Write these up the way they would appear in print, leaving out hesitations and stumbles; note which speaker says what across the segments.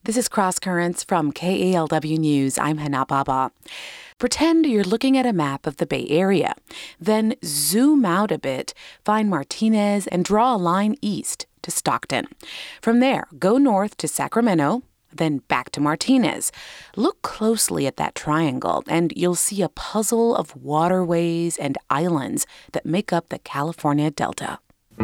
Speaker 1: This is Cross Currents from KALW News. I'm Hana Baba. Pretend you're looking at a map of the Bay Area. Then zoom out a bit, find Martinez, and draw a line east to Stockton. From there, go north to Sacramento, then back to Martinez. Look closely at that triangle, and you'll see a puzzle of waterways and islands that make up the California Delta.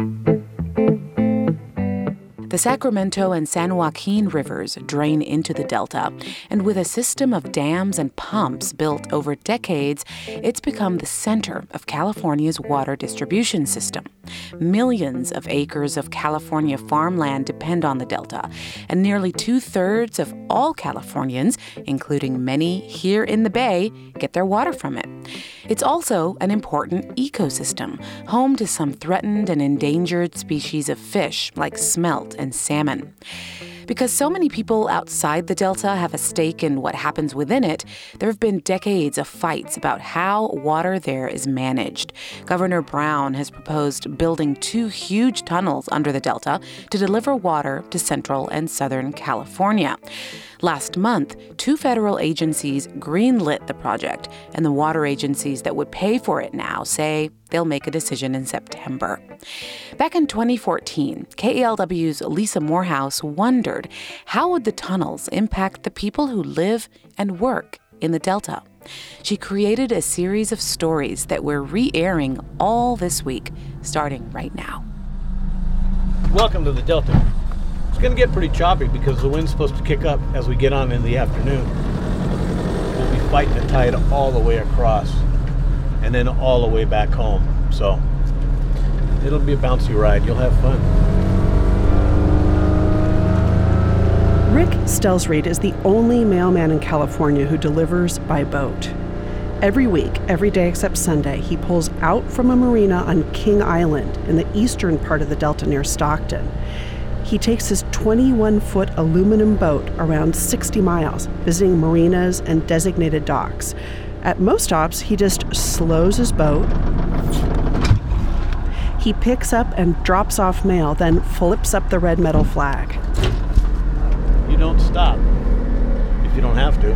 Speaker 1: The Sacramento and San Joaquin rivers drain into the delta, and with a system of dams and pumps built over decades, it's become the center of California's water distribution system. Millions of acres of California farmland depend on the delta, and nearly 2/3 of all Californians, including many here in the Bay, get their water from it. It's also an important ecosystem, home to some threatened and endangered species of fish like smelt and salmon. Because so many people outside the Delta have a stake in what happens within it, there have been decades of fights about how water there is managed. Governor Brown has proposed building 2 huge tunnels under the Delta to deliver water to Central and Southern California. Last month, 2 federal agencies greenlit the project, and the water agencies that would pay for it now say they'll make a decision in September. Back in 2014, KALW's Lisa Morehouse wondered how would the tunnels impact the people who live and work in the Delta. She created a series of stories that we're re-airing all this week, starting right now.
Speaker 2: Welcome to the Delta. It's going to get pretty choppy because the wind's supposed to kick up as we get on in the afternoon. We'll be fighting the tide all the way across and then all the way back home. So it'll be a bouncy ride. You'll have fun.
Speaker 3: Rick Stelsried is the only mailman in California who delivers by boat. Every week, every day except Sunday, he pulls out from a marina on King Island in the eastern part of the Delta near Stockton. He takes his 21-foot aluminum boat around 60 miles, visiting marinas and designated docks. At most stops, he just slows his boat. He picks up and drops off mail, then flips up the red metal flag.
Speaker 2: You don't stop if you don't have to.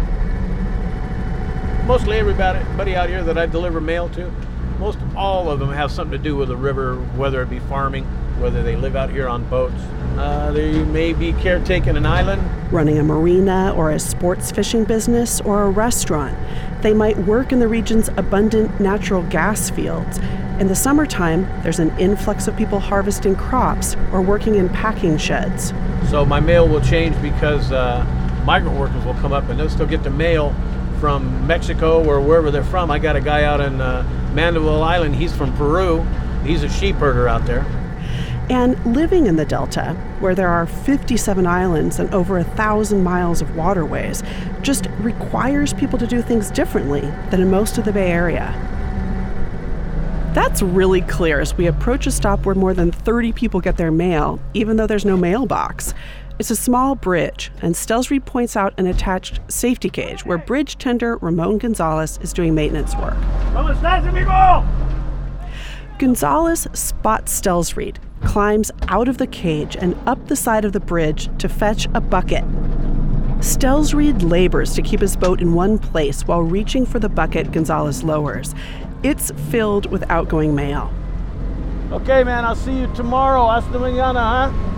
Speaker 2: Mostly everybody out here that I deliver mail to, most all of them have something to do with the river, whether it be farming, whether they live out here on boats. They may be caretaking an island,
Speaker 3: running a marina or a sports fishing business or a restaurant. They might work in the region's abundant natural gas fields. In the summertime, there's an influx of people harvesting crops or working in packing sheds.
Speaker 2: So my mail will change because migrant workers will come up and they'll still get the mail from Mexico or wherever they're from. I got a guy out in Mandeville Island. He's from Peru. He's a sheep herder out there.
Speaker 3: And living in the Delta, where there are 57 islands and over 1,000 miles of waterways, just requires people to do things differently than in most of the Bay Area. That's really clear as we approach a stop where more than 30 people get their mail, even though there's no mailbox. It's a small bridge, and Stelsried points out an attached safety cage where bridge tender Ramon Gonzalez is doing maintenance work.
Speaker 2: ¿Cómo estás, amigo?
Speaker 3: Gonzalez spots Stelsried, climbs out of the cage and up the side of the bridge to fetch a bucket. Stelsried labors to keep his boat in one place while reaching for the bucket Gonzalez lowers. It's filled with outgoing mail.
Speaker 2: Okay, man, I'll see you tomorrow. Hasta mañana, huh?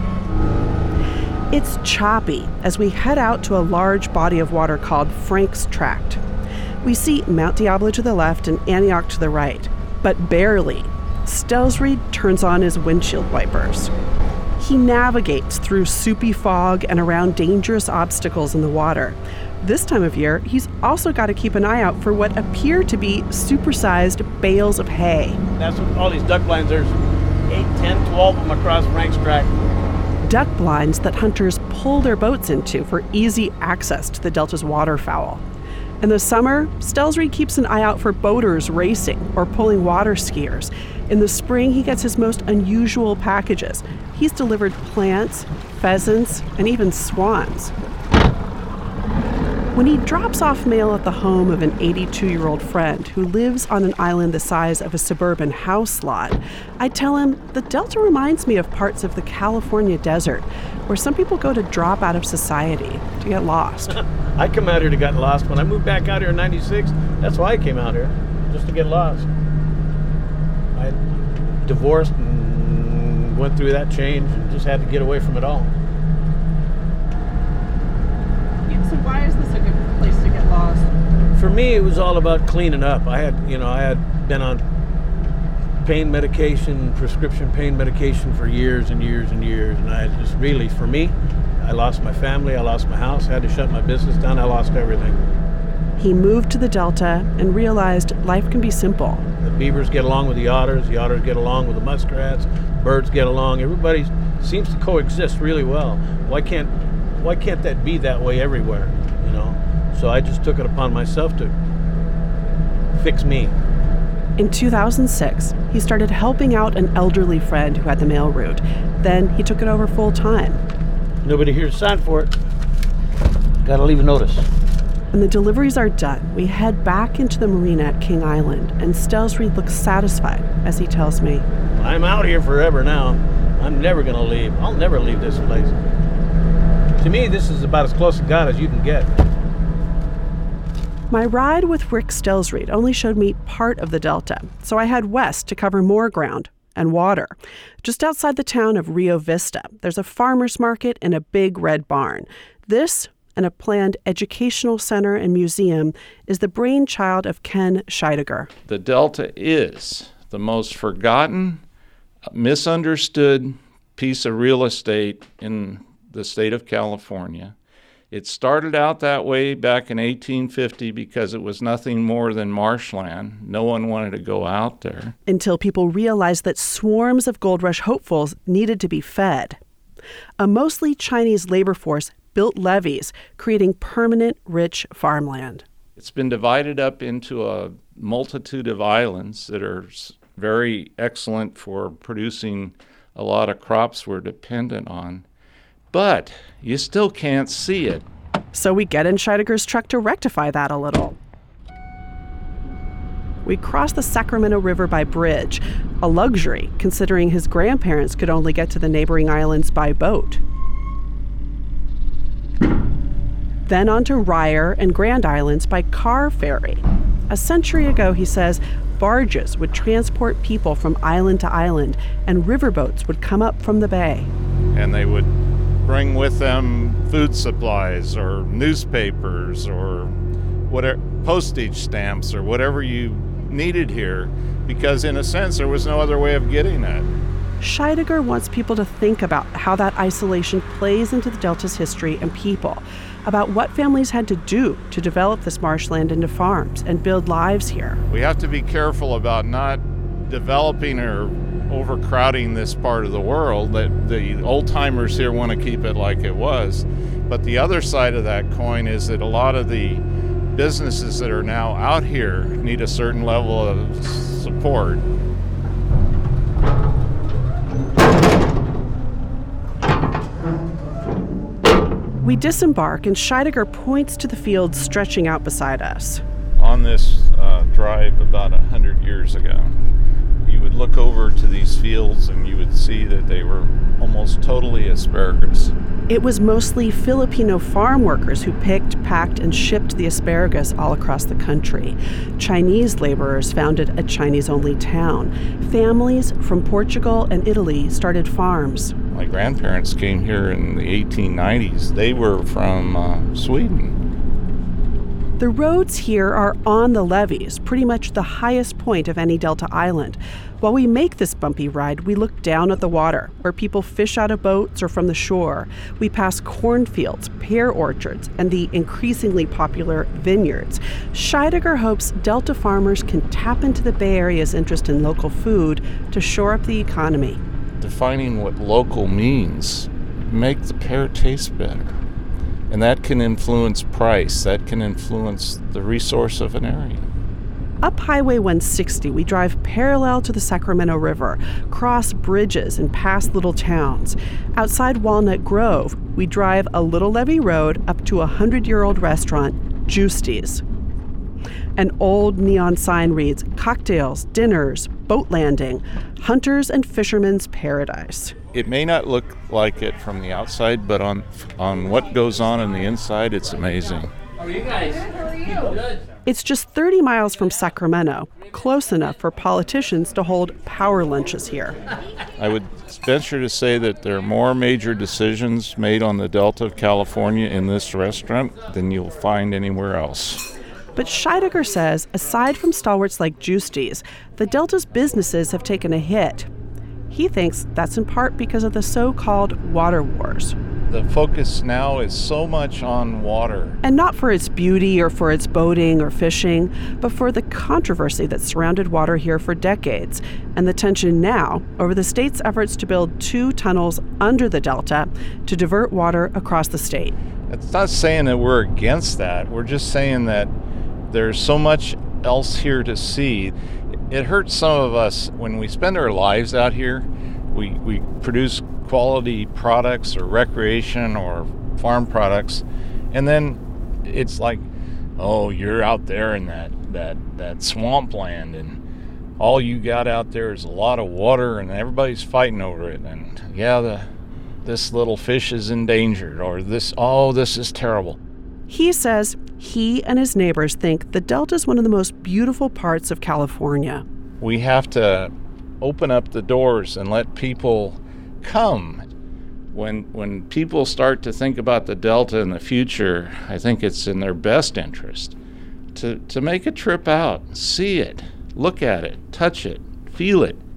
Speaker 3: It's choppy as we head out to a large body of water called Frank's Tract. We see Mount Diablo to the left and Antioch to the right, but barely. Stelsried turns on his windshield wipers. He navigates through soupy fog and around dangerous obstacles in the water. This time of year, he's also got to keep an eye out for what appear to be supersized bales of hay.
Speaker 2: That's what all these duck blinds, there's 8, 10, 12 of them across Frank's Tract.
Speaker 3: Duck blinds that hunters pull their boats into for easy access to the Delta's waterfowl. In the summer, Stelsried keeps an eye out for boaters racing or pulling water skiers. In the spring, he gets his most unusual packages. He's delivered plants, pheasants, and even swans. When he drops off mail at the home of an 82-year-old friend who lives on an island the size of a suburban house lot, I tell him the Delta reminds me of parts of the California desert where some people go to drop out of society, to get lost.
Speaker 2: I come out here to get lost. When I moved back out here in 96, that's why I came out here, just to get lost. I divorced and went through that change and just had to get away from it all.
Speaker 3: So why is this a good place to get lost?
Speaker 2: For me, it was all about cleaning up. I had been on pain medication, prescription pain medication for years and years and years. And I just really, for me, I lost my family, I lost my house, I had to shut my business down, I lost everything.
Speaker 3: He moved to the Delta and realized life can be simple.
Speaker 2: The beavers get along with the otters get along with the muskrats, birds get along, everybody seems to coexist really well. Why can't that be that way everywhere, So I just took it upon myself to fix me.
Speaker 3: In 2006, he started helping out an elderly friend who had the mail route. Then he took it over full time.
Speaker 2: Nobody here to sign for it. Gotta leave a notice.
Speaker 3: When the deliveries are done, we head back into the marina at King Island, and Stelsrud looks satisfied as he tells me,
Speaker 2: I'm out here forever now. I'm never gonna leave. I'll never leave this place. To me, this is about as close to God as you can get.
Speaker 3: My ride with Rick Stelsrud only showed me part of the Delta, so I head west to cover more ground and water. Just outside the town of Rio Vista, there's a farmer's market and a big red barn. This, and a planned educational center and museum, is the brainchild of Ken Scheidegger.
Speaker 4: The Delta is the most forgotten, misunderstood piece of real estate in the state of California. It started out that way back in 1850 because it was nothing more than marshland. No one wanted to go out there.
Speaker 3: Until people realized that swarms of gold rush hopefuls needed to be fed. A mostly Chinese labor force built levees, creating permanent, rich farmland.
Speaker 4: It's been divided up into a multitude of islands that are very excellent for producing a lot of crops we're dependent on. But you still can't see it.
Speaker 3: So we get in Scheidegger's truck to rectify that a little. We cross the Sacramento River by bridge, a luxury considering his grandparents could only get to the neighboring islands by boat. Then onto Ryer and Grand Islands by car ferry. A century ago, he says, barges would transport people from island to island, and riverboats would come up from the bay.
Speaker 4: And they would bring with them food supplies or newspapers or whatever, postage stamps or whatever you needed here, because in a sense there was no other way of getting it.
Speaker 3: Scheidegger wants people to think about how that isolation plays into the Delta's history and people, about what families had to do to develop this marshland into farms and build lives here.
Speaker 4: We have to be careful about not developing or overcrowding this part of the world. That the old-timers here want to keep it like it was. But the other side of that coin is that a lot of the businesses that are now out here need a certain level of support.
Speaker 3: We disembark, and Scheidegger points to the fields stretching out beside us.
Speaker 4: On this drive about 100 years ago, you would look over to these fields and you would see that they were almost totally asparagus.
Speaker 3: It was mostly Filipino farm workers who picked, packed, and shipped the asparagus all across the country. Chinese laborers founded a Chinese-only town. Families from Portugal and Italy started farms.
Speaker 4: My grandparents came here in the 1890s. They were from Sweden.
Speaker 3: The roads here are on the levees, pretty much the highest point of any Delta island. While we make this bumpy ride, we look down at the water, where people fish out of boats or from the shore. We pass cornfields, pear orchards, and the increasingly popular vineyards. Scheidegger hopes Delta farmers can tap into the Bay Area's interest in local food to shore up the economy.
Speaker 4: Defining what local means, make the pear taste better. And that can influence price, that can influence the resource of an area.
Speaker 3: Up Highway 160, we drive parallel to the Sacramento River, cross bridges and past little towns. Outside Walnut Grove, we drive a little levee road up to a 100-year-old restaurant, Juisty's. An old neon sign reads, "Cocktails, dinners, boat landing, hunters and fishermen's paradise."
Speaker 4: It may not look like it from the outside, but on what goes on the inside, it's amazing.
Speaker 5: How are you guys? Good, how are you? Good.
Speaker 3: It's just 30 miles from Sacramento, close enough for politicians to hold power lunches here.
Speaker 4: I would venture to say that there are more major decisions made on the Delta of California in this restaurant than you'll find anywhere else.
Speaker 3: But Scheidegger says, aside from stalwarts like Juisty's, the Delta's businesses have taken a hit. He thinks that's in part because of the so-called water wars.
Speaker 4: The focus now is so much on water.
Speaker 3: And not for its beauty or for its boating or fishing, but for the controversy that surrounded water here for decades, and the tension now over the state's efforts to build 2 tunnels under the Delta to divert water across the state.
Speaker 4: It's not saying that we're against that. We're just saying that there's so much else here to see. It hurts some of us when we spend our lives out here. We produce quality products or recreation or farm products, and then it's like, oh, you're out there in that swampland, and all you got out there is a lot of water, and everybody's fighting over it, and this little fish is endangered, or this is terrible.
Speaker 3: He says he and his neighbors think the Delta is one of the most beautiful parts of California.
Speaker 4: We have to open up the doors and let people come. When people start to think about the Delta in the future, I think it's in their best interest to make a trip out, see it, look at it, touch it, feel it,